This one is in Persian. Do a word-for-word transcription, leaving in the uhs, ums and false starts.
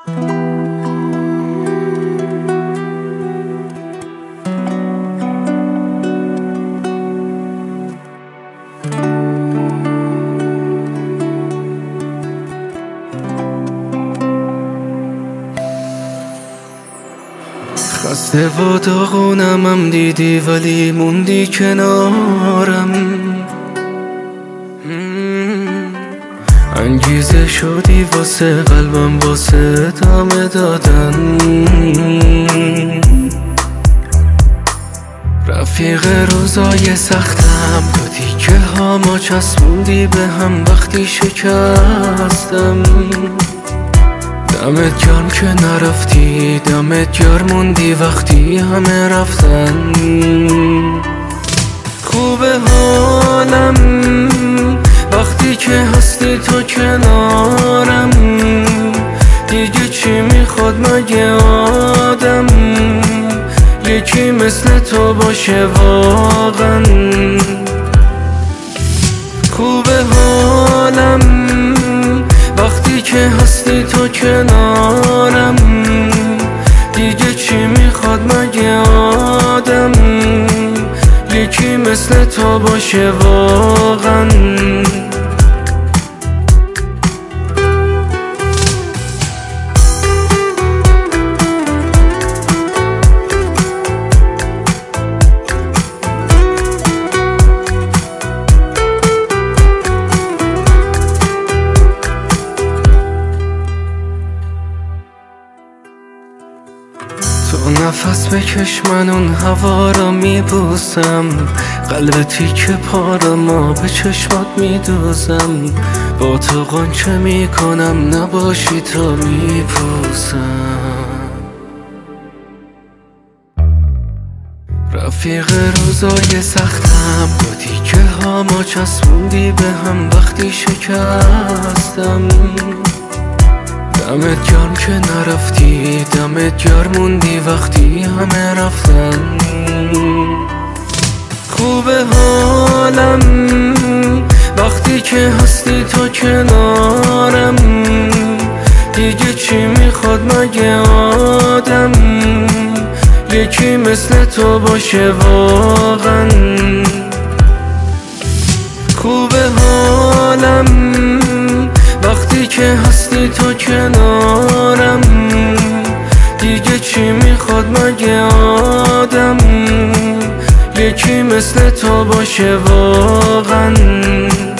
خسته و داغونم هم دیدی ولی موندی کنارم. انگیزه شدی واسه قلبم، واسه ادامه دادن. رفیق روزای سختم بودی که ها ما چسبوندی به هم وقتی شکستم. دمت گرم که نرفتی، دمت گرم موندی وقتی همه رفتن. خوبه حالم وقتی که هستی تو کنارم. دیگه چی میخواد مگه آدم، یکی مثل تو باشه واقعا. خوبه حالم وقتی که هستی تو کنارم. دیگه چی میخواد مگه آدم، یکی مثل تو باشه واقعا. تو نفس بکش من اون هوا را میبوسم. قلب تیکه پارما به چشمات میدوزم. با تو غنچه میکنم نباشی تو میپوسم. رفیق روزای سختم بودی که ها ما چسبوندی به هم وقتی شکستم. دمت گرم که نرفتی، دمت گرم موندی وقتی همه رفتن. خوبه حالم وقتی که هستی تو کنارم. دیگه چی میخواد مگه آدم، یکی مثل تو باشه واقعا. خوبه حالم وقتی که هستی تو کنارم. دیگه چی میخواد مگه آدم، یکی مثل تو باشه واقعا.